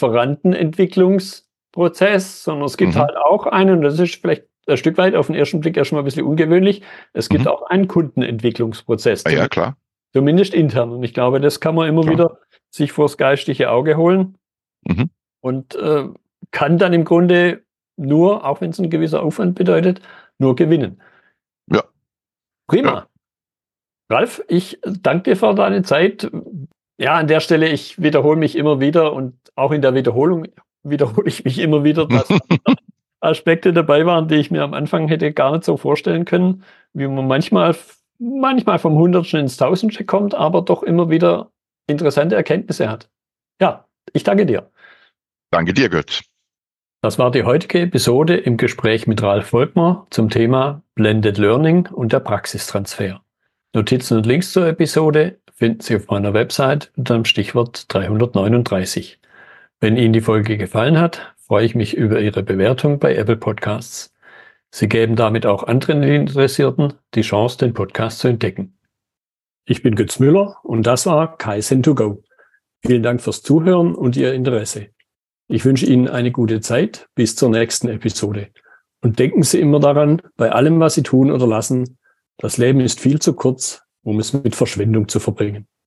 Lieferantenentwicklungsprozess, sondern es gibt mhm. halt auch einen, und das ist vielleicht ein Stück weit auf den ersten Blick erstmal ein bisschen ungewöhnlich, es gibt mhm. auch einen Kundenentwicklungsprozess. Ja, ja, klar. Zumindest intern. Und ich glaube, das kann man immer klar. wieder sich vors geistige Auge holen mhm. und äh, kann dann im Grunde nur, auch wenn es ein gewisser Aufwand bedeutet, nur gewinnen. Ja. Prima. Ja. Ralf, ich danke dir für deine Zeit. Ja, an der Stelle, ich wiederhole mich immer wieder und auch in der Wiederholung wiederhole ich mich immer wieder, dass Aspekte dabei waren, die ich mir am Anfang hätte gar nicht so vorstellen können, wie man manchmal, manchmal vom Hundertsten ins Tausendste kommt, aber doch immer wieder interessante Erkenntnisse hat. Ja, ich danke dir. Danke dir, Götz. Das war die heutige Episode im Gespräch mit Ralf Volkmar zum Thema Blended Learning und der Praxistransfer. Notizen und Links zur Episode finden Sie auf meiner Website unter dem Stichwort dreihundertneununddreißig. Wenn Ihnen die Folge gefallen hat, freue ich mich über Ihre Bewertung bei Apple Podcasts. Sie geben damit auch anderen Interessierten die Chance, den Podcast zu entdecken. Ich bin Götz Müller und das war Kaizen to go. Vielen Dank fürs Zuhören und Ihr Interesse. Ich wünsche Ihnen eine gute Zeit bis zur nächsten Episode. Und denken Sie immer daran, bei allem, was Sie tun oder lassen, das Leben ist viel zu kurz, um es mit Verschwendung zu verbringen.